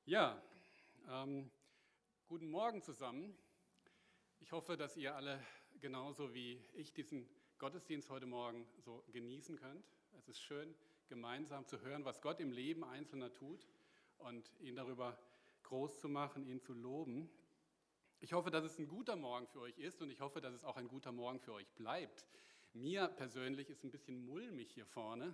Ja, guten Morgen zusammen. Ich hoffe, dass ihr alle genauso wie ich diesen Gottesdienst heute Morgen so genießen könnt. Es ist schön, gemeinsam zu hören, was Gott im Leben Einzelner tut und ihn darüber groß zu machen, ihn zu loben. Ich hoffe, dass es ein guter Morgen für euch ist und ich hoffe, dass es auch ein guter Morgen für euch bleibt. Mir persönlich ist ein bisschen mulmig hier vorne.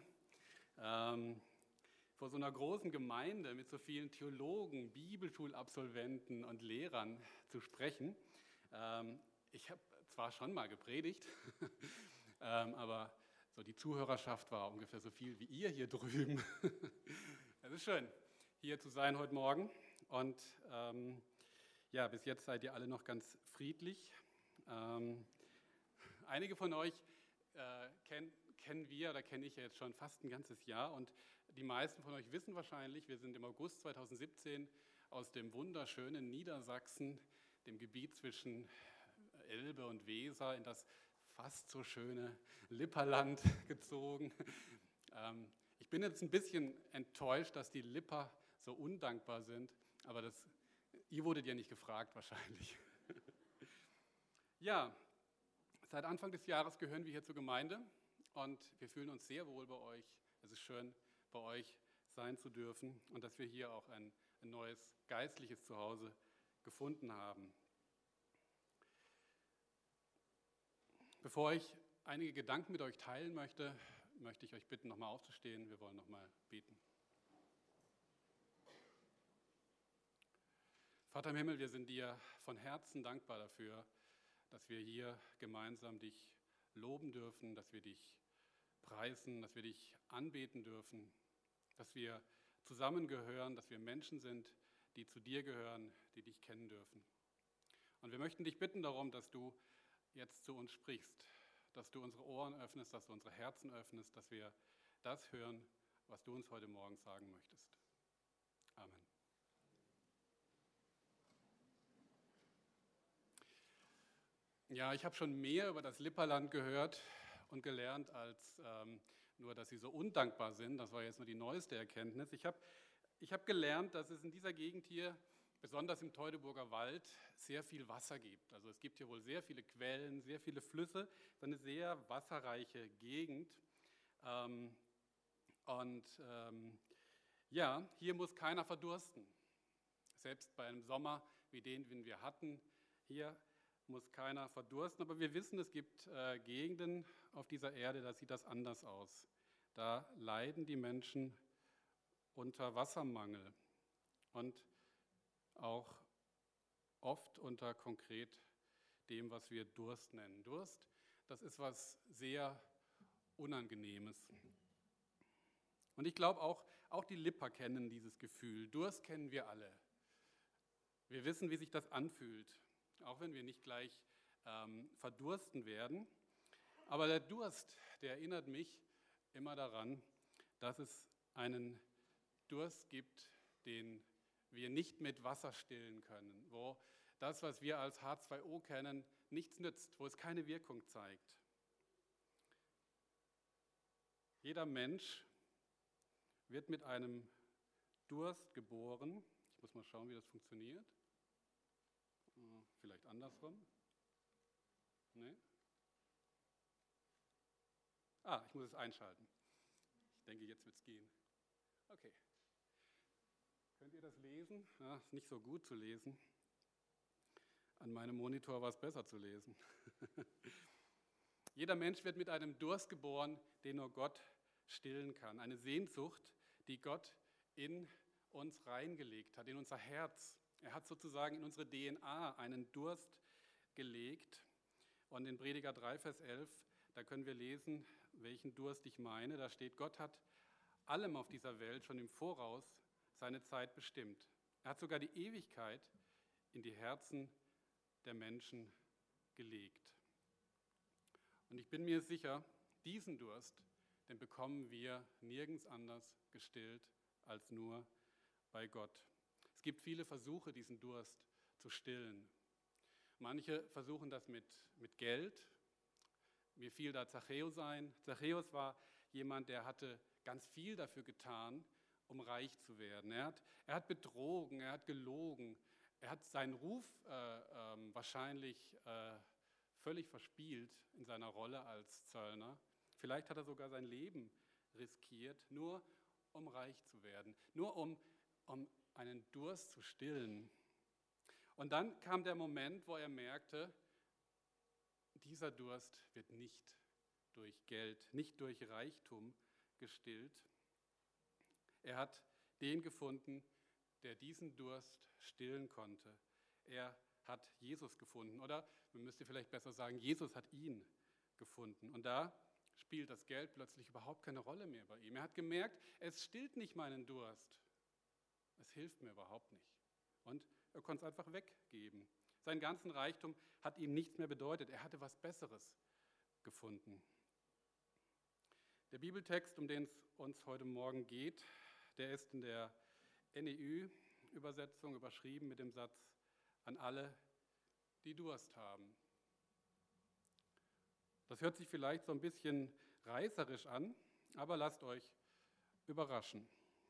Vor so einer großen Gemeinde mit so vielen Theologen, Bibelschulabsolventen und Lehrern zu sprechen. Ich habe zwar schon mal gepredigt, aber so die Zuhörerschaft war ungefähr so viel wie ihr hier drüben. Es ist schön, hier zu sein heute Morgen. Und ja, bis jetzt seid ihr alle noch ganz friedlich. Einige von euch kennen wir oder kenne ich ja jetzt schon fast ein ganzes Jahr und die meisten von euch wissen wahrscheinlich, wir sind im August 2017 aus dem wunderschönen Niedersachsen, dem Gebiet zwischen Elbe und Weser, in das fast so schöne Lipperland gezogen. Ich bin jetzt ein bisschen enttäuscht, dass die Lipper so undankbar sind, aber ihr wurdet ja nicht gefragt wahrscheinlich. Ja, seit Anfang des Jahres gehören wir hier zur Gemeinde. Und wir fühlen uns sehr wohl bei euch. Es ist schön, bei euch sein zu dürfen und dass wir hier auch ein neues geistliches Zuhause gefunden haben. Bevor ich einige Gedanken mit euch teilen möchte, möchte ich euch bitten, nochmal aufzustehen. Wir wollen nochmal beten. Vater im Himmel, wir sind dir von Herzen dankbar dafür, dass wir hier gemeinsam dich loben dürfen, dass wir dich preisen, dass wir dich anbeten dürfen, dass wir zusammengehören, dass wir Menschen sind, die zu dir gehören, die dich kennen dürfen. Und wir möchten dich bitten darum, dass du jetzt zu uns sprichst, dass du unsere Ohren öffnest, dass du unsere Herzen öffnest, dass wir das hören, was du uns heute Morgen sagen möchtest. Amen. Ja, ich habe schon mehr über das Lipperland gehört und gelernt, als nur, dass sie so undankbar sind. Das war jetzt nur die neueste Erkenntnis. Ich hab gelernt, dass es in dieser Gegend hier, besonders im Teutoburger Wald, sehr viel Wasser gibt. Also es gibt hier wohl sehr viele Quellen, sehr viele Flüsse. Es ist eine sehr wasserreiche Gegend. Ja, hier muss keiner verdursten. Selbst bei einem Sommer wie den wir hatten, hier muss keiner verdursten, aber wir wissen, es gibt Gegenden auf dieser Erde, da sieht das anders aus. Da leiden die Menschen unter Wassermangel und auch oft unter konkret dem, was wir Durst nennen. Durst, das ist was sehr Unangenehmes. Und ich glaube auch die Lipper kennen dieses Gefühl. Durst kennen wir alle. Wir wissen, wie sich das anfühlt. Auch wenn wir nicht gleich verdursten werden. Aber der Durst, der erinnert mich immer daran, dass es einen Durst gibt, den wir nicht mit Wasser stillen können, wo das, was wir als H2O kennen, nichts nützt, wo es keine Wirkung zeigt. Jeder Mensch wird mit einem Durst geboren. Ich muss mal schauen, wie das funktioniert. Vielleicht andersrum? Nee? Ich muss es einschalten. Ich denke, jetzt wird es gehen. Okay. Könnt ihr das lesen? Ja, ist nicht so gut zu lesen. An meinem Monitor war es besser zu lesen. Jeder Mensch wird mit einem Durst geboren, den nur Gott stillen kann. Eine Sehnsucht, die Gott in uns reingelegt hat, in unser Herz. Er hat sozusagen in unsere DNA einen Durst gelegt. Und in Prediger 3, Vers 11, da können wir lesen, welchen Durst ich meine. Da steht, Gott hat allem auf dieser Welt schon im Voraus seine Zeit bestimmt. Er hat sogar die Ewigkeit in die Herzen der Menschen gelegt. Und ich bin mir sicher, diesen Durst, den bekommen wir nirgends anders gestillt als nur bei Gott. Es gibt viele Versuche, diesen Durst zu stillen. Manche versuchen das mit Geld. Mir fiel da Zachäus ein. Zachäus war jemand, der hatte ganz viel dafür getan, um reich zu werden. Er hat betrogen, er hat gelogen, er hat seinen Ruf wahrscheinlich völlig verspielt in seiner Rolle als Zöllner. Vielleicht hat er sogar sein Leben riskiert, nur um reich zu werden, nur um einen Durst zu stillen. Und dann kam der Moment, wo er merkte, dieser Durst wird nicht durch Geld, nicht durch Reichtum gestillt. Er hat den gefunden, der diesen Durst stillen konnte. Er hat Jesus gefunden. Oder man müsste vielleicht besser sagen, Jesus hat ihn gefunden. Und da spielt das Geld plötzlich überhaupt keine Rolle mehr bei ihm. Er hat gemerkt, es stillt nicht meinen Durst. Es hilft mir überhaupt nicht. Und er konnte es einfach weggeben. Seinen ganzen Reichtum hat ihm nichts mehr bedeutet. Er hatte was Besseres gefunden. Der Bibeltext, um den es uns heute Morgen geht, der ist in der NEU-Übersetzung überschrieben mit dem Satz: An alle, die Durst haben. Das hört sich vielleicht so ein bisschen reißerisch an, aber lasst euch überraschen.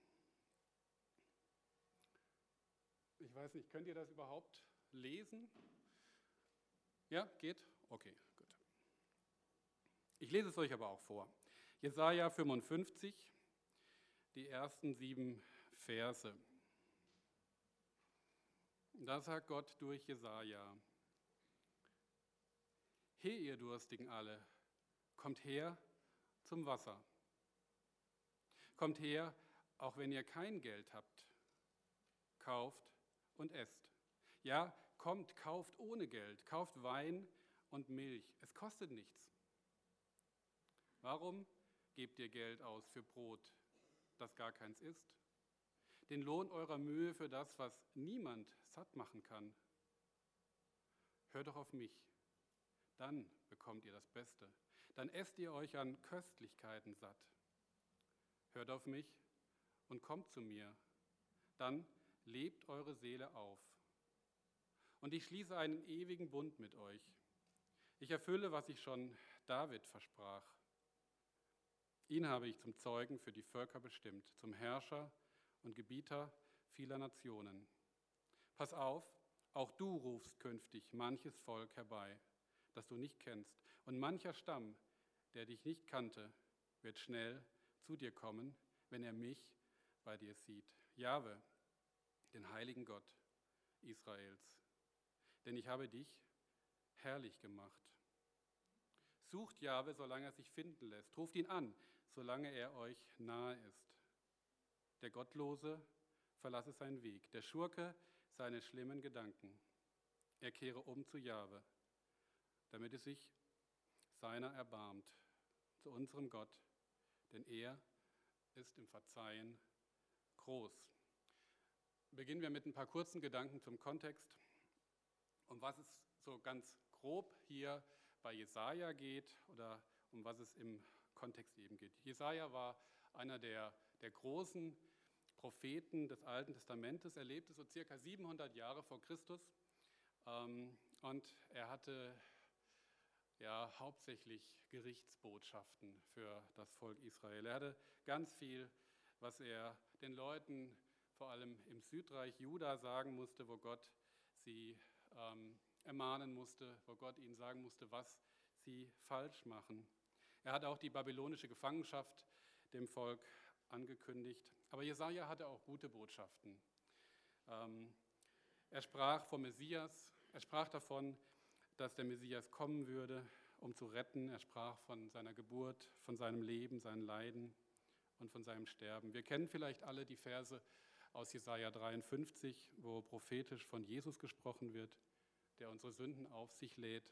Ich weiß nicht, könnt ihr das überhaupt lesen? Ja, geht? Okay, gut. Ich lese es euch aber auch vor. Jesaja 55, die ersten 7 Verse. Da sagt Gott durch Jesaja: He, ihr Durstigen alle, kommt her zum Wasser. Kommt her, auch wenn ihr kein Geld habt. Kauft und esst. Ja, kommt, kauft ohne Geld. Kauft Wein und Milch. Es kostet nichts. Warum gebt ihr Geld aus für Brot, das gar keins ist? Den Lohn eurer Mühe für das, was niemand satt machen kann. Hört doch auf mich. Dann bekommt ihr das Beste. Dann esst ihr euch an Köstlichkeiten satt. Hört auf mich und kommt zu mir. Dann lebt eure Seele auf. Und ich schließe einen ewigen Bund mit euch. Ich erfülle, was ich schon David versprach. Ihn habe ich zum Zeugen für die Völker bestimmt, zum Herrscher und Gebieter vieler Nationen. Pass auf, auch du rufst künftig manches Volk herbei, das du nicht kennst. Und mancher Stamm, der dich nicht kannte, wird schnell zu dir kommen, wenn er mich bei dir sieht. Jahwe, den heiligen Gott Israels. Denn ich habe dich herrlich gemacht. Sucht Jahwe, solange er sich finden lässt. Ruft ihn an, solange er euch nahe ist. Der Gottlose verlasse seinen Weg, der Schurke seine schlimmen Gedanken. Er kehre um zu Jahwe, damit es sich seiner erbarmt, zu unserem Gott, denn er ist im Verzeihen groß. Beginnen wir mit ein paar kurzen Gedanken zum Kontext, um was es so ganz grob hier bei Jesaja geht oder um was es im Kontext eben geht. Jesaja war einer der großen Propheten des Alten Testamentes. Er lebte so circa 700 Jahre vor Christus und er hatte hauptsächlich Gerichtsbotschaften für das Volk Israel. Er hatte ganz viel, was er den Leuten vor allem im Südreich Juda sagen musste, wo Gott sie ermahnen musste, wo Gott ihnen sagen musste, was sie falsch machen. Er hat auch die babylonische Gefangenschaft dem Volk angekündigt. Aber Jesaja hatte auch gute Botschaften. Er sprach vom Messias, er sprach davon, dass der Messias kommen würde, um zu retten. Er sprach von seiner Geburt, von seinem Leben, seinen Leiden und von seinem Sterben. Wir kennen vielleicht alle die Verse aus Jesaja 53, wo prophetisch von Jesus gesprochen wird, der unsere Sünden auf sich lädt,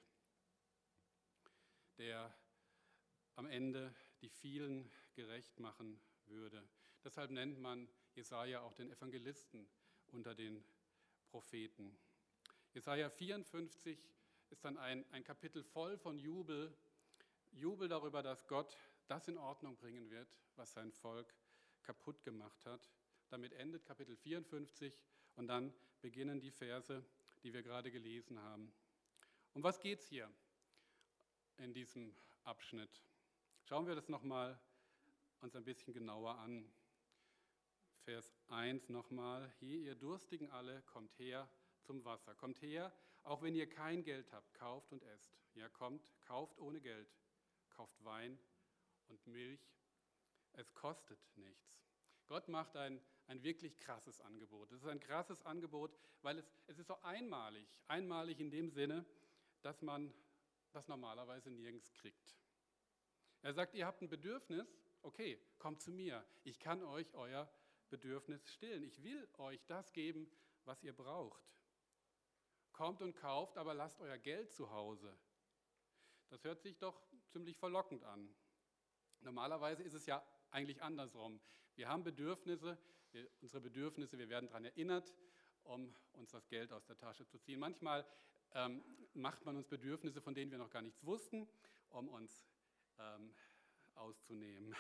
der am Ende die vielen gerecht machen würde. Deshalb nennt man Jesaja auch den Evangelisten unter den Propheten. Jesaja 54 ist dann ein Kapitel voll von Jubel darüber, dass Gott das in Ordnung bringen wird, was sein Volk kaputt gemacht hat. Damit endet Kapitel 54 und dann beginnen die Verse, die wir gerade gelesen haben. Um was geht es hier in diesem Abschnitt? Schauen wir das nochmal uns ein bisschen genauer an. Vers 1 nochmal. Hier, ihr Durstigen alle, kommt her zum Wasser. Kommt her, auch wenn ihr kein Geld habt, kauft und esst. Ja, kommt, kauft ohne Geld. Kauft Wein und Milch. Es kostet nichts. Gott macht ein wirklich krasses Angebot. Es ist ein krasses Angebot, weil es ist so einmalig. Einmalig in dem Sinne, dass man das normalerweise nirgends kriegt. Er sagt, ihr habt ein Bedürfnis, okay, kommt zu mir. Ich kann euch euer Bedürfnis stillen. Ich will euch das geben, was ihr braucht. Kommt und kauft, aber lasst euer Geld zu Hause. Das hört sich doch ziemlich verlockend an. Normalerweise ist es ja eigentlich andersrum. Wir haben Bedürfnisse, wir werden daran erinnert, um uns das Geld aus der Tasche zu ziehen. Manchmal macht man uns Bedürfnisse, von denen wir noch gar nichts wussten, um uns auszunehmen.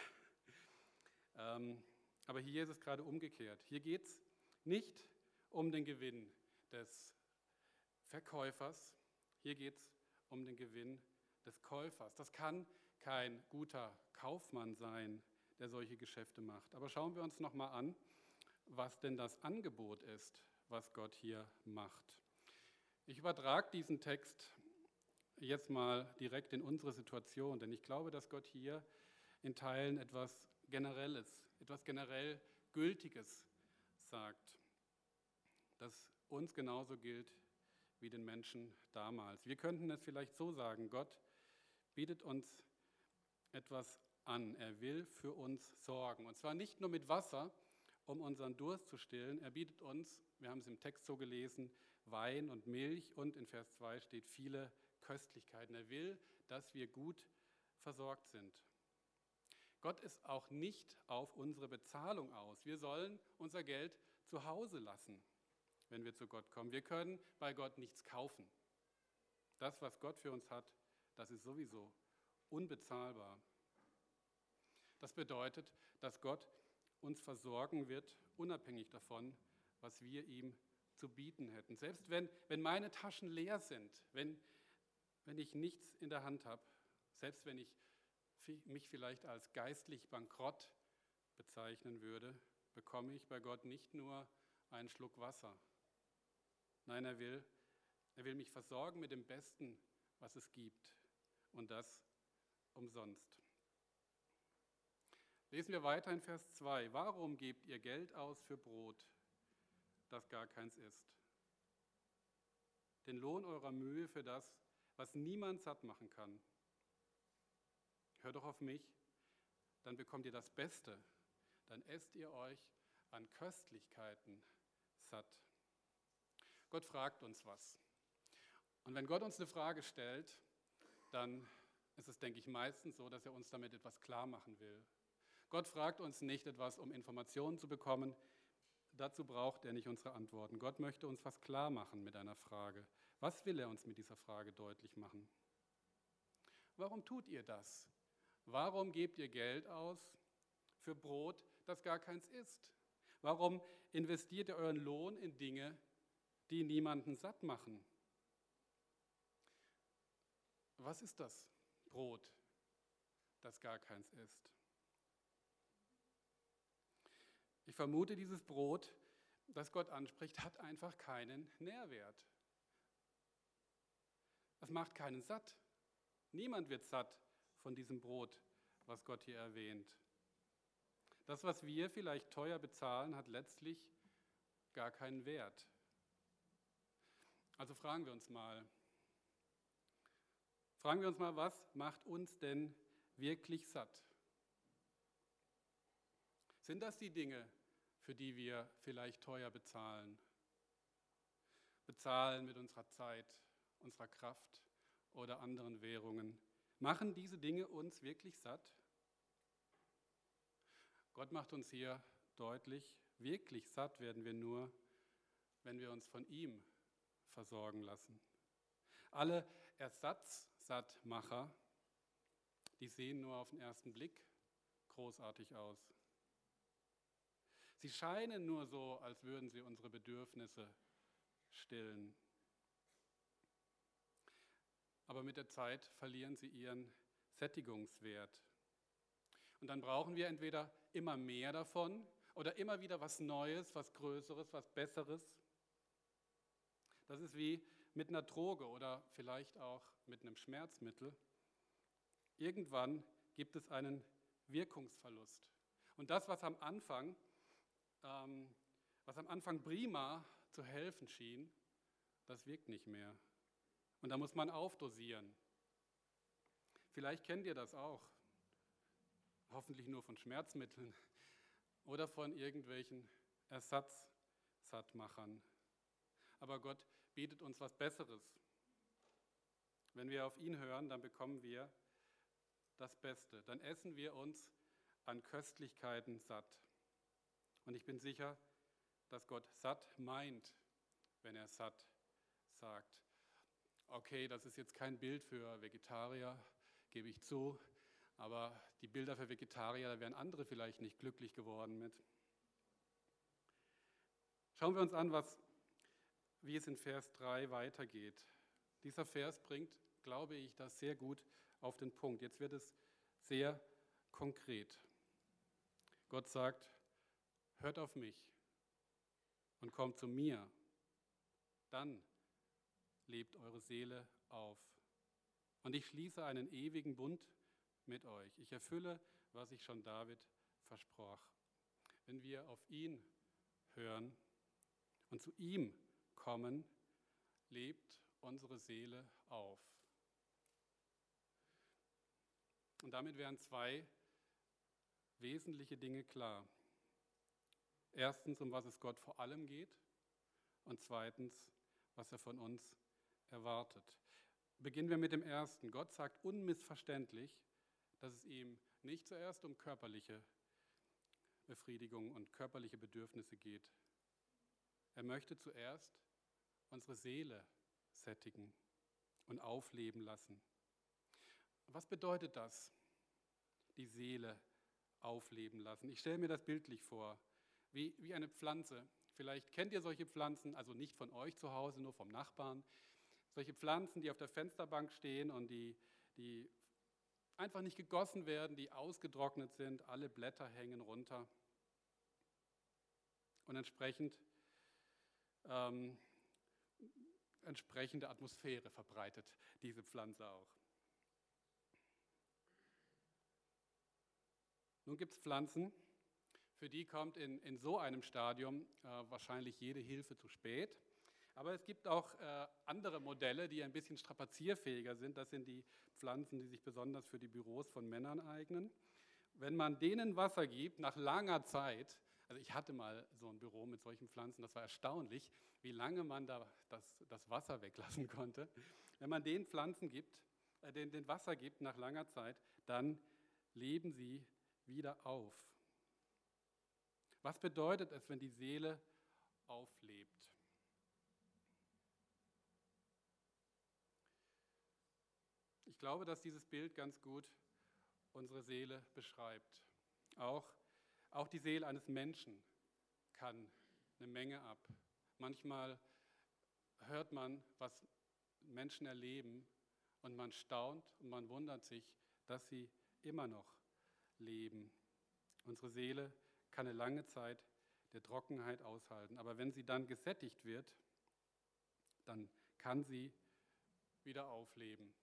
Aber hier ist es gerade umgekehrt. Hier geht es nicht um den Gewinn des Verkäufers, hier geht es um den Gewinn des Käufers. Das kann kein guter Kaufmann sein, der solche Geschäfte macht. Aber schauen wir uns nochmal an, was denn das Angebot ist, was Gott hier macht. Ich übertrage diesen Text jetzt mal direkt in unsere Situation, denn ich glaube, dass Gott hier in Teilen etwas Generelles, etwas generell Gültiges sagt, das uns genauso gilt wie den Menschen damals. Wir könnten es vielleicht so sagen, Gott bietet uns etwas an. Er will für uns sorgen. Und zwar nicht nur mit Wasser, um unseren Durst zu stillen. Er bietet uns, wir haben es im Text so gelesen, Wein und Milch und in Vers 2 steht viele Köstlichkeiten. Er will, dass wir gut versorgt sind. Gott ist auch nicht auf unsere Bezahlung aus. Wir sollen unser Geld zu Hause lassen, wenn wir zu Gott kommen. Wir können bei Gott nichts kaufen. Das, was Gott für uns hat, das ist sowieso unbezahlbar. Das bedeutet, dass Gott uns versorgen wird, unabhängig davon, was wir ihm zu bieten hätten. Selbst wenn meine Taschen leer sind, wenn ich nichts in der Hand habe, selbst wenn ich mich vielleicht als geistlich bankrott bezeichnen würde, bekomme ich bei Gott nicht nur einen Schluck Wasser. Nein, er will mich versorgen mit dem Besten, was es gibt, und das umsonst. Lesen wir weiter in Vers 2. Warum gebt ihr Geld aus für Brot, das gar keins ist? Den Lohn eurer Mühe für das, was niemand satt machen kann. Hört doch auf mich, dann bekommt ihr das Beste, dann esst ihr euch an Köstlichkeiten satt. Gott fragt uns was. Und wenn Gott uns eine Frage stellt, dann ist es, denke ich, meistens so, dass er uns damit etwas klar machen will. Gott fragt uns nicht etwas, um Informationen zu bekommen. Dazu braucht er nicht unsere Antworten. Gott möchte uns was klar machen mit einer Frage. Was will er uns mit dieser Frage deutlich machen? Warum tut ihr das? Warum gebt ihr Geld aus für Brot, das gar keins ist? Warum investiert ihr euren Lohn in Dinge, die niemanden satt machen? Was ist das Brot, das gar keins ist? Ich vermute, dieses Brot, das Gott anspricht, hat einfach keinen Nährwert. Es macht keinen satt. Niemand wird satt von diesem Brot, was Gott hier erwähnt. Das, was wir vielleicht teuer bezahlen, hat letztlich gar keinen Wert. Also fragen wir uns mal, was macht uns denn wirklich satt? Sind das die Dinge, für die wir vielleicht teuer bezahlen? Bezahlen mit unserer Zeit, unserer Kraft oder anderen Währungen? Machen diese Dinge uns wirklich satt? Gott macht uns hier deutlich, wirklich satt werden wir nur, wenn wir uns von ihm versorgen lassen. Alle Ersatzsattmacher, die sehen nur auf den ersten Blick großartig aus. Sie scheinen nur so, als würden sie unsere Bedürfnisse stillen. Aber mit der Zeit verlieren sie ihren Sättigungswert. Und dann brauchen wir entweder immer mehr davon oder immer wieder was Neues, was Größeres, was Besseres. Das ist wie mit einer Droge oder vielleicht auch mit einem Schmerzmittel. Irgendwann gibt es einen Wirkungsverlust. Und das, was am Anfang prima zu helfen schien, das wirkt nicht mehr. Und da muss man aufdosieren. Vielleicht kennt ihr das auch. Hoffentlich nur von Schmerzmitteln oder von irgendwelchen Ersatzsattmachern. Aber Gott bietet uns was Besseres. Wenn wir auf ihn hören, dann bekommen wir das Beste. Dann essen wir uns an Köstlichkeiten satt. Und ich bin sicher, dass Gott satt meint, wenn er satt sagt. Okay, das ist jetzt kein Bild für Vegetarier, gebe ich zu, aber die Bilder für Vegetarier, da wären andere vielleicht nicht glücklich geworden mit. Schauen wir uns an, wie es in Vers 3 weitergeht. Dieser Vers bringt, glaube ich, das sehr gut auf den Punkt. Jetzt wird es sehr konkret. Gott sagt, hört auf mich und kommt zu mir, dann lebt eure Seele auf. Und ich schließe einen ewigen Bund mit euch. Ich erfülle, was ich schon David versprach. Wenn wir auf ihn hören und zu ihm kommen, lebt unsere Seele auf. Und damit wären zwei wesentliche Dinge klar. Erstens, um was es Gott vor allem geht und zweitens, was er von uns erwartet. Beginnen wir mit dem ersten. Gott sagt unmissverständlich, dass es ihm nicht zuerst um körperliche Befriedigung und körperliche Bedürfnisse geht. Er möchte zuerst unsere Seele sättigen und aufleben lassen. Was bedeutet das, die Seele aufleben lassen? Ich stelle mir das bildlich vor, wie eine Pflanze. Vielleicht kennt ihr solche Pflanzen, also nicht von euch zu Hause, nur vom Nachbarn. Solche Pflanzen, die auf der Fensterbank stehen und die einfach nicht gegossen werden, die ausgetrocknet sind, alle Blätter hängen runter. Und entsprechende Atmosphäre verbreitet diese Pflanze auch. Nun gibt es Pflanzen, für die kommt in so einem Stadium wahrscheinlich jede Hilfe zu spät. Aber es gibt auch andere Modelle, die ein bisschen strapazierfähiger sind. Das sind die Pflanzen, die sich besonders für die Büros von Männern eignen. Wenn man denen Wasser gibt, nach langer Zeit, also ich hatte mal so ein Büro mit solchen Pflanzen, das war erstaunlich, wie lange man da das Wasser weglassen konnte. Wenn man den Pflanzen den Wasser gibt nach langer Zeit, dann leben sie wieder auf. Was bedeutet es, wenn die Seele auflebt? Ich glaube, dass dieses Bild ganz gut unsere Seele beschreibt. Auch die Seele eines Menschen kann eine Menge ab. Manchmal hört man, was Menschen erleben und man staunt und man wundert sich, dass sie immer noch leben. Unsere Seele kann eine lange Zeit der Trockenheit aushalten, aber wenn sie dann gesättigt wird, dann kann sie wieder aufleben.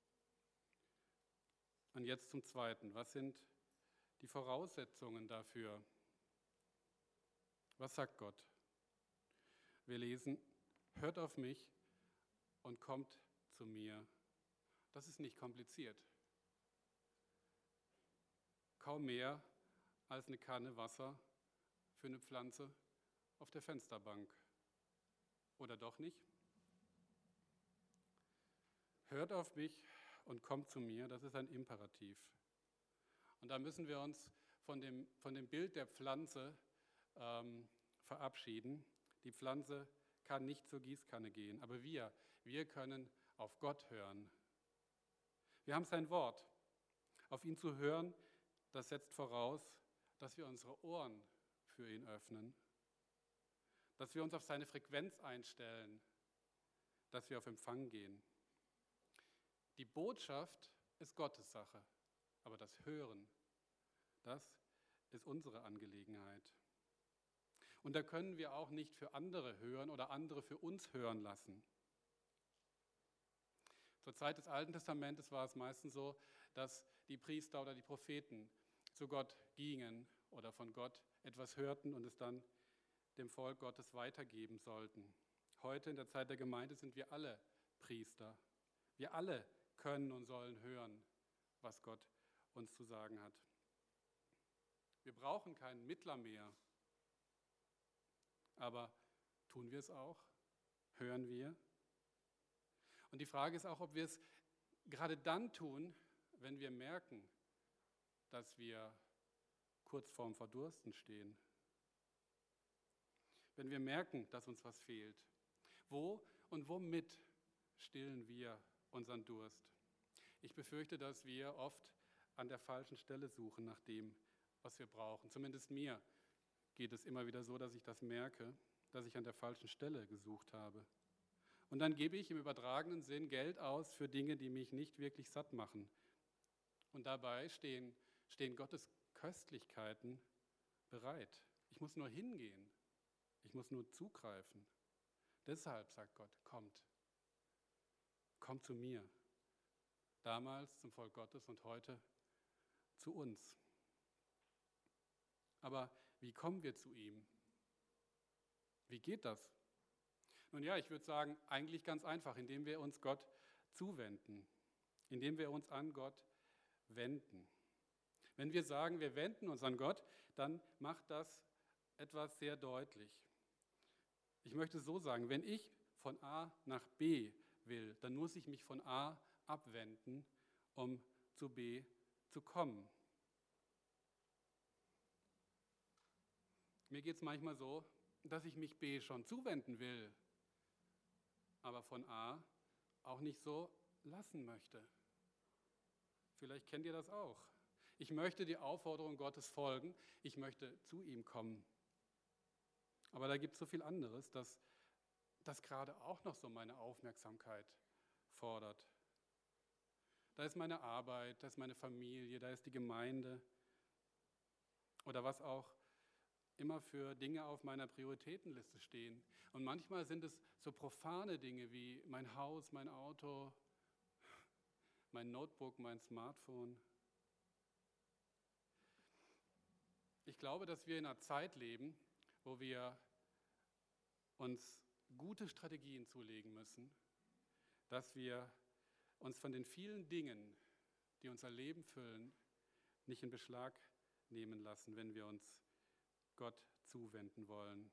Und jetzt zum Zweiten. Was sind die Voraussetzungen dafür? Was sagt Gott? Wir lesen, hört auf mich und kommt zu mir. Das ist nicht kompliziert. Kaum mehr als eine Kanne Wasser für eine Pflanze auf der Fensterbank. Oder doch nicht? Hört auf mich und kommt zu mir, das ist ein Imperativ. Und da müssen wir uns von dem Bild der Pflanze verabschieden. Die Pflanze kann nicht zur Gießkanne gehen, aber wir können auf Gott hören. Wir haben sein Wort. Auf ihn zu hören, das setzt voraus, dass wir unsere Ohren für ihn öffnen, dass wir uns auf seine Frequenz einstellen, dass wir auf Empfang gehen. Die Botschaft ist Gottes Sache, aber das Hören, das ist unsere Angelegenheit. Und da können wir auch nicht für andere hören oder andere für uns hören lassen. Zur Zeit des Alten Testamentes war es meistens so, dass die Priester oder die Propheten zu Gott gingen oder von Gott etwas hörten und es dann dem Volk Gottes weitergeben sollten. Heute in der Zeit der Gemeinde sind wir alle Priester. Wir alle können und sollen hören, was Gott uns zu sagen hat. Wir brauchen keinen Mittler mehr. Aber tun wir es auch? Hören wir? Und die Frage ist auch, ob wir es gerade dann tun, wenn wir merken, dass wir kurz vorm Verdursten stehen. Wenn wir merken, dass uns was fehlt. Wo und womit stillen wir unseren Durst? Ich befürchte, dass wir oft an der falschen Stelle suchen nach dem, was wir brauchen. Zumindest mir geht es immer wieder so, dass ich das merke, dass ich an der falschen Stelle gesucht habe. Und dann gebe ich im übertragenen Sinn Geld aus für Dinge, die mich nicht wirklich satt machen. Und dabei stehen Gottes Köstlichkeiten bereit. Ich muss nur hingehen. Ich muss nur zugreifen. Deshalb sagt Gott, kommt zu mir. Damals zum Volk Gottes und heute zu uns. Aber wie kommen wir zu ihm? Wie geht das? Nun ja, ich würde sagen, eigentlich ganz einfach, indem wir uns Gott zuwenden, indem wir uns an Gott wenden. Wenn wir sagen, wir wenden uns an Gott, dann macht das etwas sehr deutlich. Ich möchte so sagen, wenn ich von A nach B will, dann muss ich mich von A abwenden, um zu B zu kommen. Mir geht es manchmal so, dass ich mich B schon zuwenden will, aber von A auch nicht so lassen möchte. Vielleicht kennt ihr das auch. Ich möchte die Aufforderung Gottes folgen, ich möchte zu ihm kommen. Aber da gibt es so viel anderes, das gerade auch noch so meine Aufmerksamkeit fordert. Da ist meine Arbeit, da ist meine Familie, da ist die Gemeinde oder was auch immer für Dinge auf meiner Prioritätenliste stehen. Und manchmal sind es so profane Dinge wie mein Haus, mein Auto, mein Notebook, mein Smartphone. Ich glaube, dass wir in einer Zeit leben, wo wir uns gute Strategien zulegen müssen, dass wir uns von den vielen Dingen, die unser Leben füllen, nicht in Beschlag nehmen lassen, wenn wir uns Gott zuwenden wollen.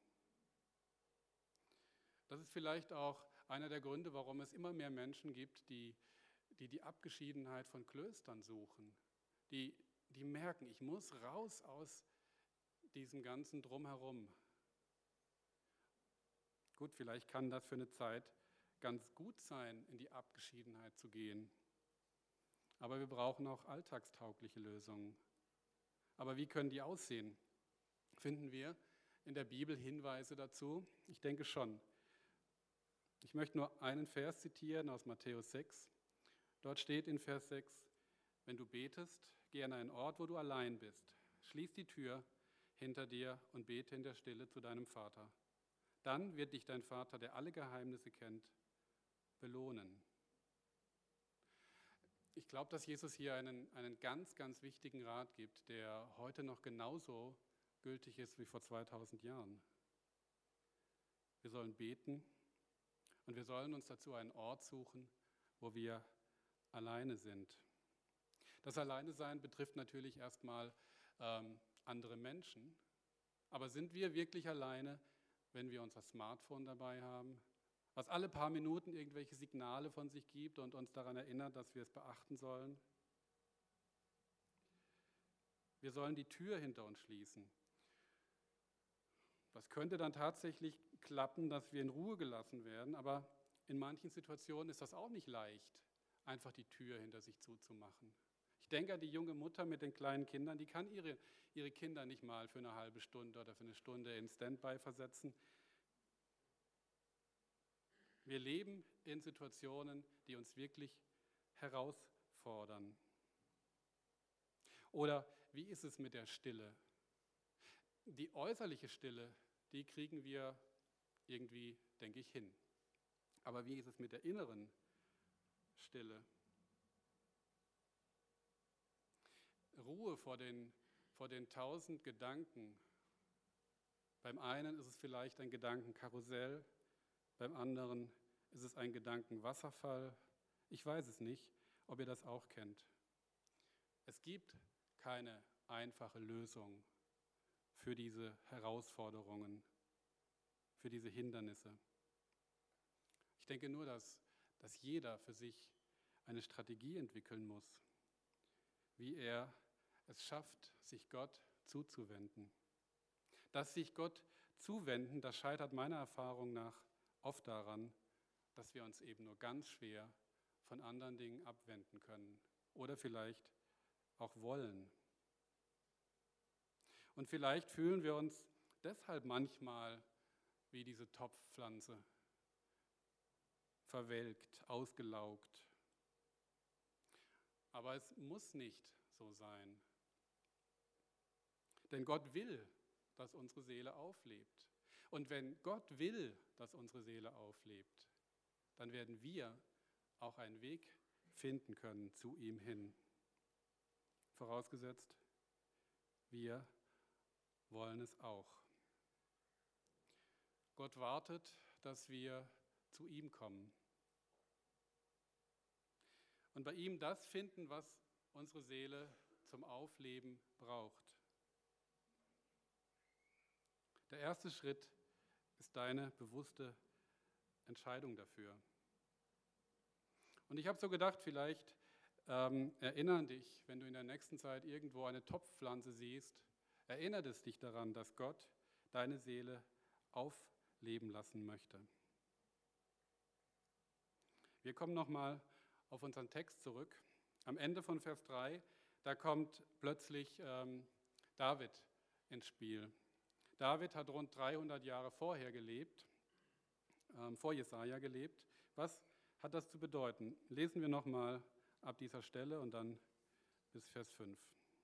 Das ist vielleicht auch einer der Gründe, warum es immer mehr Menschen gibt, die Abgeschiedenheit von Klöstern suchen, die merken, ich muss raus aus diesem ganzen Drumherum. Gut, vielleicht kann das für eine Zeit ganz gut sein, in die Abgeschiedenheit zu gehen. Aber wir brauchen auch alltagstaugliche Lösungen. Aber wie können die aussehen? Finden wir in der Bibel Hinweise dazu? Ich denke schon. Ich möchte nur einen Vers zitieren aus Matthäus 6. Dort steht in Vers 6, wenn du betest, geh an einen Ort, wo du allein bist. Schließ die Tür hinter dir und bete in der Stille zu deinem Vater. Dann wird dich dein Vater, der alle Geheimnisse kennt, belohnen. Ich glaube, dass Jesus hier einen ganz, ganz wichtigen Rat gibt, der heute noch genauso gültig ist wie vor 2000 Jahren. Wir sollen beten und wir sollen uns dazu einen Ort suchen, wo wir alleine sind. Das Alleinesein betrifft natürlich erstmal andere Menschen, aber sind wir wirklich alleine, wenn wir unser Smartphone dabei haben, was alle paar Minuten irgendwelche Signale von sich gibt und uns daran erinnert, dass wir es beachten sollen? Wir sollen die Tür hinter uns schließen. Das könnte dann tatsächlich klappen, dass wir in Ruhe gelassen werden, aber in manchen Situationen ist das auch nicht leicht, einfach die Tür hinter sich zuzumachen. Ich denke an die junge Mutter mit den kleinen Kindern, die kann ihre Kinder nicht mal für eine halbe Stunde oder für eine Stunde in Standby versetzen. Wir leben in Situationen, die uns wirklich herausfordern. Oder wie ist es mit der Stille? Die äußerliche Stille die kriegen wir irgendwie, denke ich, hin. Aber wie ist es mit der inneren Stille? Ruhe vor den 1000 Gedanken. Beim einen ist es vielleicht ein Gedankenkarussell, beim anderen ist es ein Gedankenwasserfall. Ich weiß es nicht, ob ihr das auch kennt. Es gibt keine einfache Lösung für diese Herausforderungen, für diese Hindernisse. Ich denke nur, dass jeder für sich eine Strategie entwickeln muss, wie er es schafft, sich Gott zuzuwenden. Das sich Gott zuwenden, das scheitert meiner Erfahrung nach oft daran, dass wir uns eben nur ganz schwer von anderen Dingen abwenden können oder vielleicht auch wollen. Und vielleicht fühlen wir uns deshalb manchmal wie diese Topfpflanze, verwelkt, ausgelaugt. Aber es muss nicht so sein. Denn Gott will, dass unsere Seele auflebt. Und wenn Gott will, dass unsere Seele auflebt, dann werden wir auch einen Weg finden können zu ihm hin. Vorausgesetzt, wir wollen es auch. Gott wartet, dass wir zu ihm kommen und bei ihm das finden, was unsere Seele zum Aufleben braucht. Der erste Schritt ist deine bewusste Entscheidung dafür. Und ich habe so gedacht, vielleicht erinnern dich, wenn du in der nächsten Zeit irgendwo eine Topfpflanze siehst, erinnert es dich daran, dass Gott deine Seele aufleben lassen möchte. Wir kommen nochmal auf unseren Text zurück. Am Ende von Vers 3, da kommt plötzlich David ins Spiel. David hat rund 300 Jahre vorher gelebt, vor Jesaja gelebt. Was hat das zu bedeuten? Lesen wir nochmal ab dieser Stelle und dann bis Vers 5.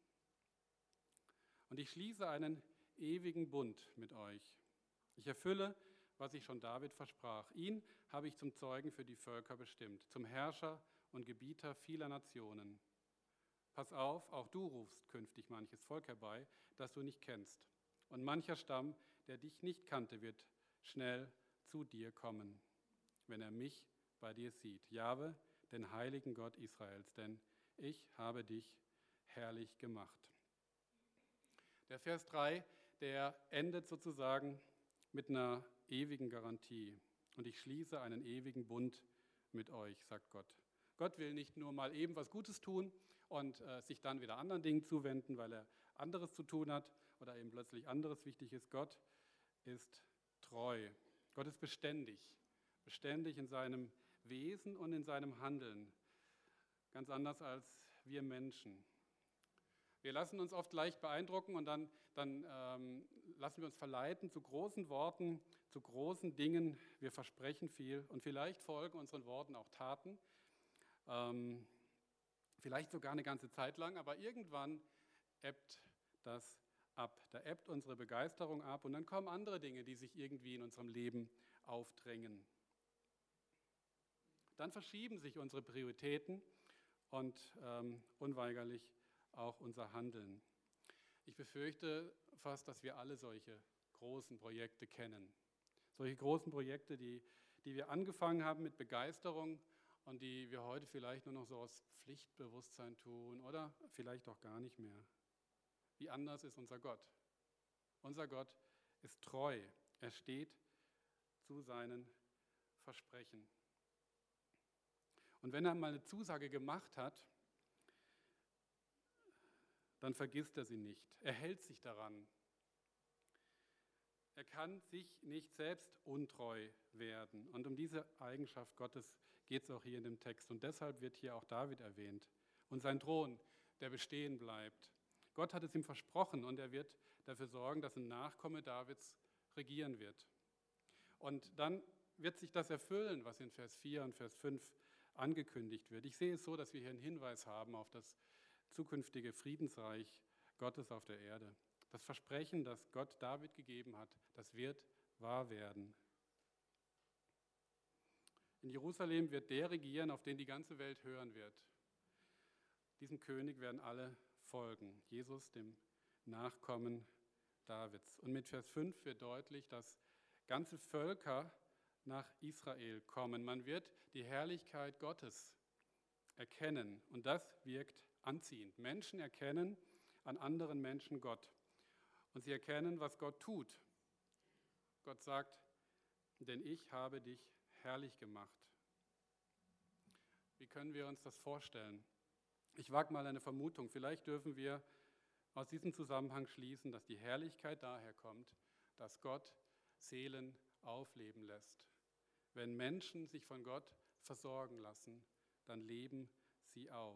Und ich schließe einen ewigen Bund mit euch. Ich erfülle, was ich schon David versprach. Ihn habe ich zum Zeugen für die Völker bestimmt, zum Herrscher und Gebieter vieler Nationen. Pass auf, auch du rufst künftig manches Volk herbei, das du nicht kennst. Und mancher Stamm, der dich nicht kannte, wird schnell zu dir kommen, wenn er mich bei dir sieht. Jahwe, den heiligen Gott Israels, denn ich habe dich herrlich gemacht. Der Vers 3, der endet sozusagen mit einer ewigen Garantie. Und ich schließe einen ewigen Bund mit euch, sagt Gott. Gott will nicht nur mal eben was Gutes tun und sich dann wieder anderen Dingen zuwenden, weil er anderes zu tun hat oder eben plötzlich anderes wichtig ist. Gott ist treu. Gott ist beständig. Beständig in seinem Wesen und in seinem Handeln. Ganz anders als wir Menschen. Wir lassen uns oft leicht beeindrucken und dann lassen wir uns verleiten zu großen Worten, zu großen Dingen. Wir versprechen viel und vielleicht folgen unseren Worten auch Taten. Vielleicht sogar eine ganze Zeit lang, aber irgendwann ebbt das ab. Da ebbt unsere Begeisterung ab und dann kommen andere Dinge, die sich irgendwie in unserem Leben aufdrängen. Dann verschieben sich unsere Prioritäten und unweigerlich auch unser Handeln. Ich befürchte fast, dass wir alle solche großen Projekte kennen. Solche großen Projekte, die wir angefangen haben mit Begeisterung und die wir heute vielleicht nur noch so aus Pflichtbewusstsein tun oder vielleicht auch gar nicht mehr. Wie anders ist unser Gott? Unser Gott ist treu. Er steht zu seinen Versprechen. Und wenn er mal eine Zusage gemacht hat, dann vergisst er sie nicht. Er hält sich daran. Er kann sich nicht selbst untreu werden. Und um diese Eigenschaft Gottes geht es auch hier in dem Text. Und deshalb wird hier auch David erwähnt. Und sein Thron, der bestehen bleibt. Gott hat es ihm versprochen und er wird dafür sorgen, dass ein Nachkomme Davids regieren wird. Und dann wird sich das erfüllen, was in Vers 4 und Vers 5 angekündigt wird. Ich sehe es so, dass wir hier einen Hinweis haben auf das zukünftige Friedensreich Gottes auf der Erde. Das Versprechen, das Gott David gegeben hat, das wird wahr werden. In Jerusalem wird der regieren, auf den die ganze Welt hören wird. Diesem König werden alle folgen, Jesus, dem Nachkommen Davids. Und mit Vers 5 wird deutlich, dass ganze Völker nach Israel kommen. Man wird die Herrlichkeit Gottes erkennen und das wirkt anziehend. Menschen erkennen an anderen Menschen Gott und sie erkennen, was Gott tut. Gott sagt, denn ich habe dich herrlich gemacht. Wie können wir uns das vorstellen? Ich wage mal eine Vermutung. Vielleicht dürfen wir aus diesem Zusammenhang schließen, dass die Herrlichkeit daher kommt, dass Gott Seelen aufleben lässt. Wenn Menschen sich von Gott versorgen lassen, dann leben sie auf.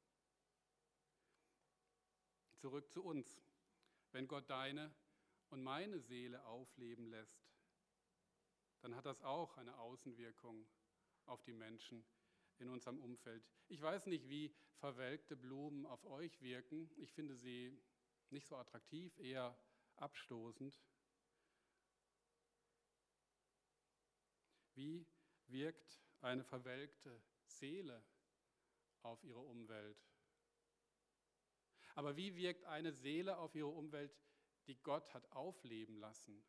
Zurück zu uns. Wenn Gott deine und meine Seele aufleben lässt, dann hat das auch eine Außenwirkung auf die Menschen in unserem Umfeld. Ich weiß nicht, wie verwelkte Blumen auf euch wirken. Ich finde sie nicht so attraktiv, eher abstoßend. Wie wirkt eine verwelkte Seele auf ihre Umwelt? Aber wie wirkt eine Seele auf ihre Umwelt, die Gott hat aufleben lassen?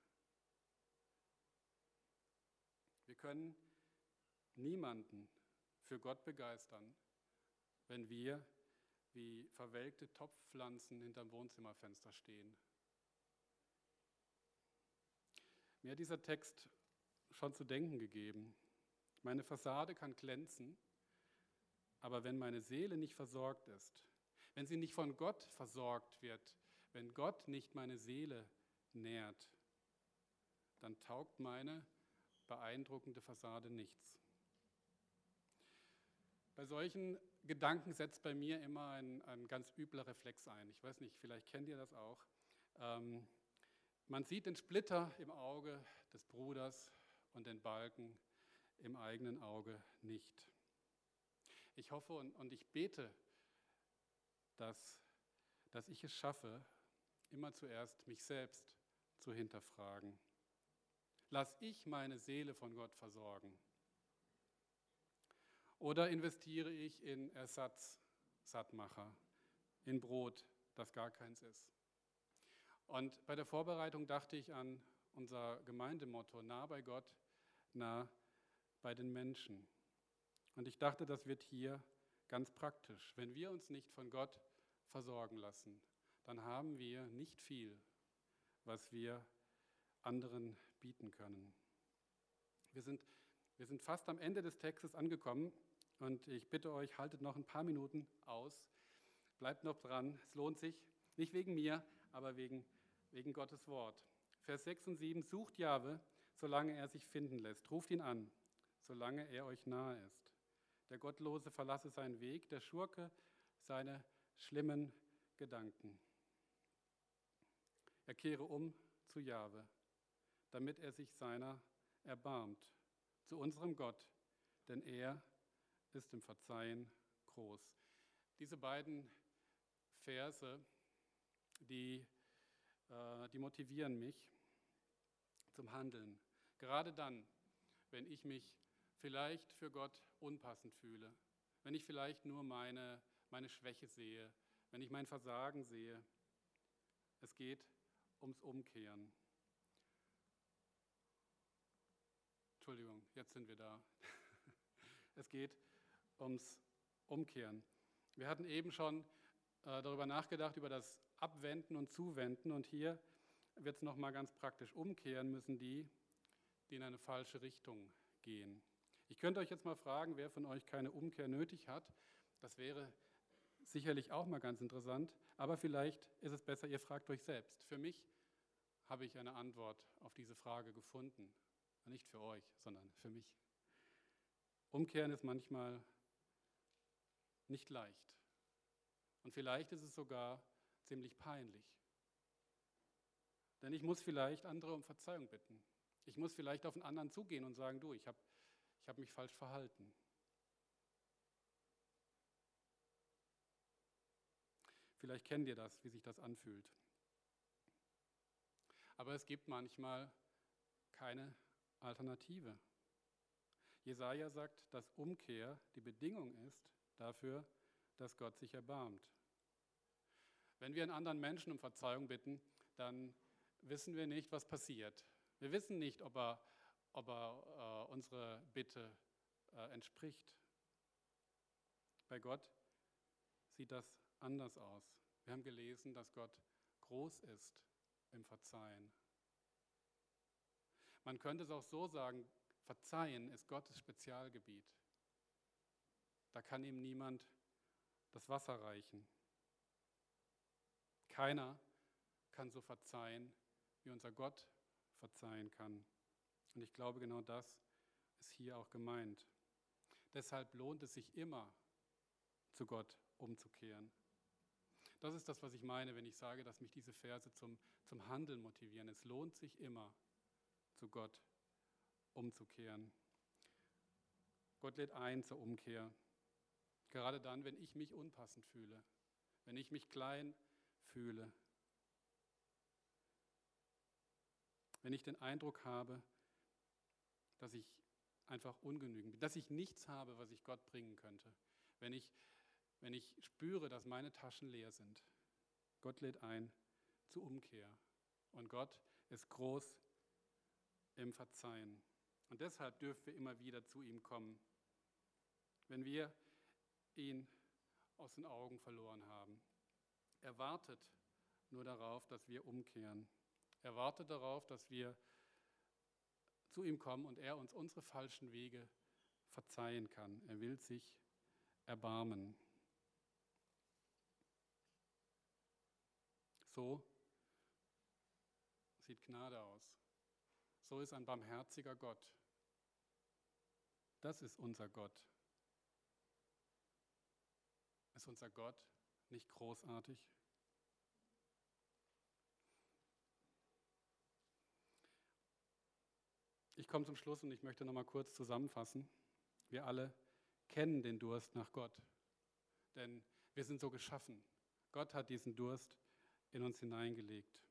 Wir können niemanden für Gott begeistern, wenn wir wie verwelkte Topfpflanzen hinterm Wohnzimmerfenster stehen. Mir hat dieser Text schon zu denken gegeben. Meine Fassade kann glänzen, aber wenn meine Seele nicht versorgt ist, wenn sie nicht von Gott versorgt wird, wenn Gott nicht meine Seele nährt, dann taugt meine beeindruckende Fassade nichts. Bei solchen Gedanken setzt bei mir immer ein ganz übler Reflex ein. Ich weiß nicht, vielleicht kennt ihr das auch. Man sieht den Splitter im Auge des Bruders und den Balken im eigenen Auge nicht. Ich hoffe und ich bete, dass ich es schaffe, immer zuerst mich selbst zu hinterfragen. Lass ich meine Seele von Gott versorgen? Oder investiere ich in Ersatz-Sattmacher, in Brot, das gar keins ist? Und bei der Vorbereitung dachte ich an unser Gemeindemotto, nah bei Gott, nah bei den Menschen. Und ich dachte, das wird hier ganz praktisch. Wenn wir uns nicht von Gott versorgen lassen, dann haben wir nicht viel, was wir anderen bieten können. Wir sind fast am Ende des Textes angekommen und ich bitte euch, haltet noch ein paar Minuten aus, bleibt noch dran, es lohnt sich, nicht wegen mir, aber wegen Gottes Wort. Vers 6 und 7, sucht Jahwe, solange er sich finden lässt, ruft ihn an, solange er euch nahe ist. Der Gottlose verlasse seinen Weg, der Schurke seine schlimmen Gedanken. Er kehre um zu Jahwe, damit er sich seiner erbarmt, zu unserem Gott, denn er ist im Verzeihen groß. Diese beiden Verse, die motivieren mich zum Handeln. Gerade dann, wenn ich mich vielleicht für Gott unpassend fühle, wenn ich vielleicht nur meine Schwäche sehe, wenn ich mein Versagen sehe. Es geht ums Umkehren. Entschuldigung, jetzt sind wir da. Es geht ums Umkehren. Wir hatten eben schon darüber nachgedacht, über das Abwenden und Zuwenden. Und hier wird es nochmal ganz praktisch. Umkehren müssen die in eine falsche Richtung gehen. Ich könnte euch jetzt mal fragen, wer von euch keine Umkehr nötig hat. Das wäre sicherlich auch mal ganz interessant. Aber vielleicht ist es besser, ihr fragt euch selbst. Für mich habe ich eine Antwort auf diese Frage gefunden. Nicht für euch, sondern für mich. Umkehren ist manchmal nicht leicht. Und vielleicht ist es sogar ziemlich peinlich. Denn ich muss vielleicht andere um Verzeihung bitten. Ich muss vielleicht auf einen anderen zugehen und sagen, du, ich hab mich falsch verhalten. Vielleicht kennt ihr das, wie sich das anfühlt. Aber es gibt manchmal keine Alternative. Jesaja sagt, dass Umkehr die Bedingung ist dafür, dass Gott sich erbarmt. Wenn wir einen anderen Menschen um Verzeihung bitten, dann wissen wir nicht, was passiert. Wir wissen nicht, ob er unsere Bitte entspricht. Bei Gott sieht das anders aus. Wir haben gelesen, dass Gott groß ist im Verzeihen. Man könnte es auch so sagen, Verzeihen ist Gottes Spezialgebiet. Da kann ihm niemand das Wasser reichen. Keiner kann so verzeihen, wie unser Gott verzeihen kann. Und ich glaube, genau das ist hier auch gemeint. Deshalb lohnt es sich immer, zu Gott umzukehren. Das ist das, was ich meine, wenn ich sage, dass mich diese Verse zum Handeln motivieren. Es lohnt sich immer, zu Gott umzukehren. Gott lädt ein zur Umkehr. Gerade dann, wenn ich mich unpassend fühle, wenn ich mich klein fühle, wenn ich den Eindruck habe, dass ich einfach ungenügend bin, dass ich nichts habe, was ich Gott bringen könnte, wenn ich spüre, dass meine Taschen leer sind. Gott lädt ein zur Umkehr. Und Gott ist groß im Verzeihen. Und deshalb dürfen wir immer wieder zu ihm kommen, wenn wir ihn aus den Augen verloren haben. Er wartet nur darauf, dass wir umkehren. Er wartet darauf, dass wir zu ihm kommen und er uns unsere falschen Wege verzeihen kann. Er will sich erbarmen. So sieht Gnade aus. So ist ein barmherziger Gott. Das ist unser Gott. Ist unser Gott nicht großartig? Ich komme zum Schluss und ich möchte noch mal kurz zusammenfassen. Wir alle kennen den Durst nach Gott, denn wir sind so geschaffen. Gott hat diesen Durst in uns hineingelegt.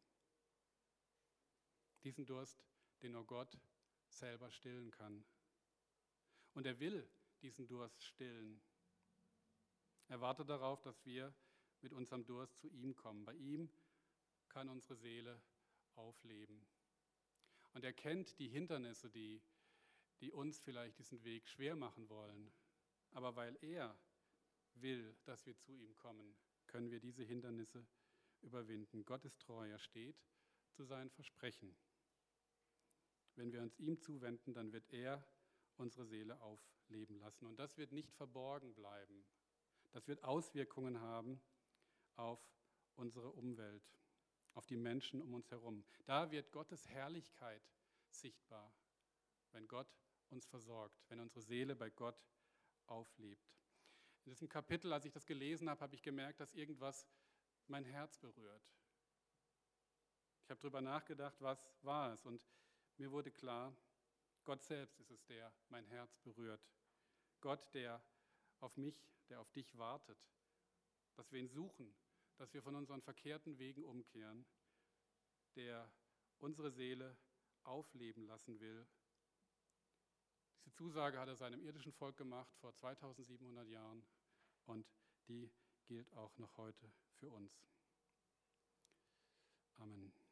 Diesen Durst, den nur Gott selber stillen kann. Und er will diesen Durst stillen. Er wartet darauf, dass wir mit unserem Durst zu ihm kommen. Bei ihm kann unsere Seele aufleben. Und er kennt die Hindernisse, die uns vielleicht diesen Weg schwer machen wollen. Aber weil er will, dass wir zu ihm kommen, können wir diese Hindernisse überwinden. Gott ist treu, er steht zu seinen Versprechen. Wenn wir uns ihm zuwenden, dann wird er unsere Seele aufleben lassen. Und das wird nicht verborgen bleiben. Das wird Auswirkungen haben auf unsere Umwelt, auf die Menschen um uns herum. Da wird Gottes Herrlichkeit sichtbar, wenn Gott uns versorgt, wenn unsere Seele bei Gott auflebt. In diesem Kapitel, als ich das gelesen habe, habe ich gemerkt, dass irgendwas mein Herz berührt. Ich habe darüber nachgedacht, was war es? Und mir wurde klar, Gott selbst ist es, der mein Herz berührt. Gott, der auf mich, der auf dich wartet, dass wir ihn suchen, dass wir von unseren verkehrten Wegen umkehren, der unsere Seele aufleben lassen will. Diese Zusage hat er seinem irdischen Volk gemacht vor 2700 Jahren und die gilt auch noch heute für uns. Amen.